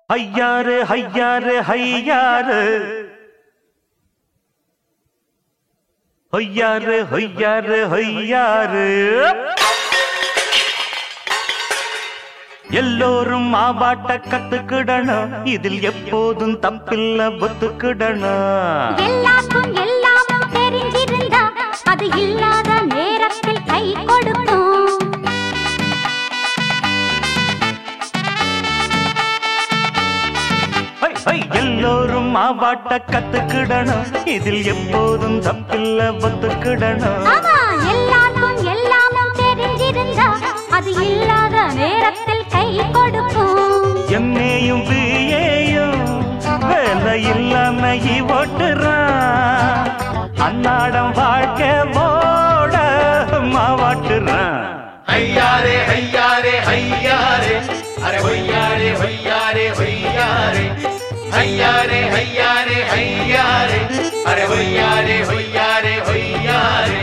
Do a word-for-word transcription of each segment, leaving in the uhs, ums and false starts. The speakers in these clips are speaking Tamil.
ஐயாரு ஐயாரு ஐயாரு ஐயாரு ஐயாரு ஐயாரு எல்லோரும் மாவாட்ட கத்துக்கிடணும், இதில் எப்போதும் தப்பில்ல ஒத்துக்கிடணும். எல்லாருக்கும் எல்லாமும் தெரிஞ்சிருந்தா அது இல்லாத நேரத்தில் கை கொடுக்கும். எல்லோரும் மாவாட்ட கத்துக்கிடணும், இதில் எப்போதும் தப்பில்ல ஒத்துக்கிடணும். எல்லாருக்கும் எல்லாமும் தெரிஞ்சிருந்தா அது இல்லாத நேரத்தில் கை கொடுக்கும். எம்ஏயும் பிஏயும் வேலை இல்லாம ஓட்டுறான், அன்னாடம் வாழ்க்கை ஓட மாவாட்டுறான். ஐயாரே ஐயாரே ஐயாரே அரே ஒய்யாரே ஒய்யாரே ஒய்யாரே ஐயாரே ஐயாரே ஐயாரே அரே ஒய்யாரே ஒய்யாரே ஒய்யாரே.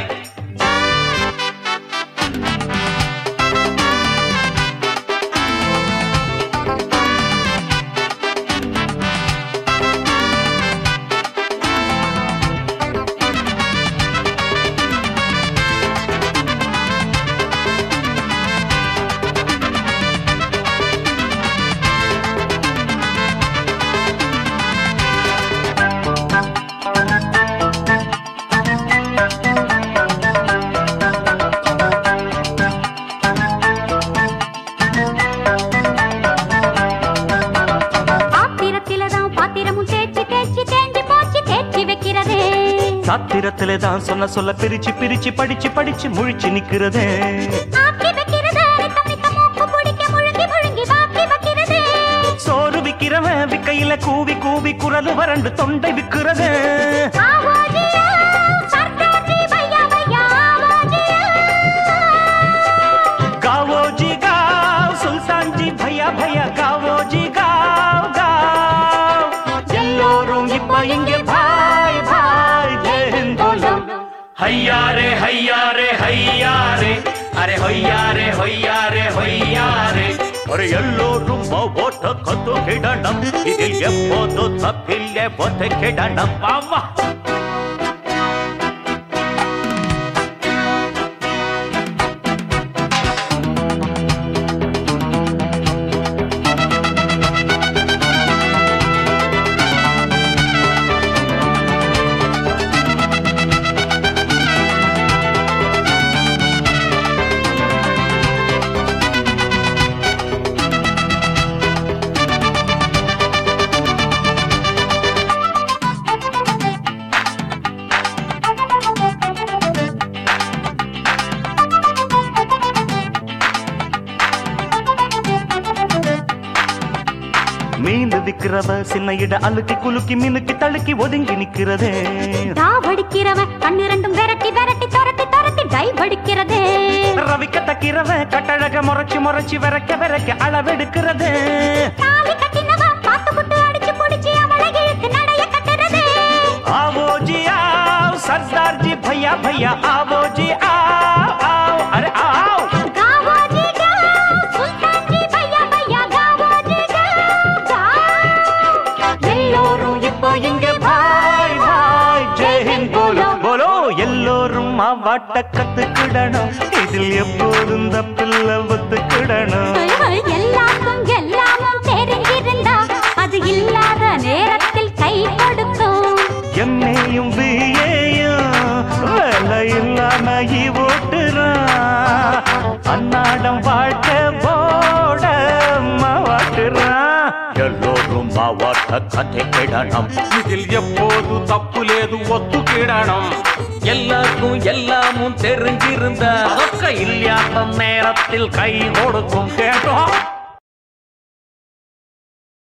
சாத்திரத்திலே தான் சொன்ன சொல்ல பிரிச்சு பிரிச்சு படிச்சு படிச்சு முழிச்சு நிக்கிறதே. சோறு விக்கிறவன் விக்கையில கூவி கூவி குரல் வறண்டு தொண்டை விக்கிறதே. காவோஜி காவ் சுல்தான்ஜி பையா பையா காவோஜி காவ் காவ். எல்லோரும் இப்ப இங்கே பாய் பாய் ஐயாரே ஐயாரே ஐயாரே அரே ஹொய்யாரே ஹொய்யாரே ஹொய்யாரே. ஒரு எல்லோரும் ஓட்ட கத்து கிடணும், இதில் எப்போது தப்பில்லை ஒத்து கிடணும். ஆமா மீன் விக்கிறவ சின்ன இட அழுக்கி குலுக்கி மினுக்கி தழுக்கி ஒதுங்கி நிக்கிறதே. தாவடிக்கிறவன் கண்ணு ரெண்டும் விரட்டி விரட்டி துரத்தி துரத்தி டைவடிக்கிறதே. ரவிக்க தக்கிறவ கட்டழக முறைச்சு முறைச்சு விரக்க விரக்க அளவெடுக்கிறதே. தாலி கட்டினவன் பாத்து குட்டு அடிச்சு புடிச்சு அவளை இழுத்து நடைய கட்டுறதே. ஆவோஜி ஆவ் சர்தார்ஜி பையா பையா ஆவோஜி ஆவ் ஆவ் அரே ஆவ். எல்லோரும் மாவாட்ட கத்துக்கிடணும், இதில் எப்போதும் தப்பில்ல ஒத்துக்கிடணும். எல்லாருக்கும் எல்லாமும் தெரிஞ்சிருந்தா அது இல்லாத நேரத்தில் கை கொடுக்கும். எம்ஏயும் பிஏயும் வேலை இல்லாம ஓட்டுறான், அன்னாடம் வாழ்க்கை போட மாவாட்டுறான். எல்லோரும் மாவாட்ட கத்துக்கிடணும், இதில் எப்போது தப்பு லேது ஒத்துக்கிடணும். எல்லாருக்கும் எல்லாமும் தெரிஞ்சிருந்த இல்லாத நேரத்தில் கை கொடுக்கும் கேட்டோம்.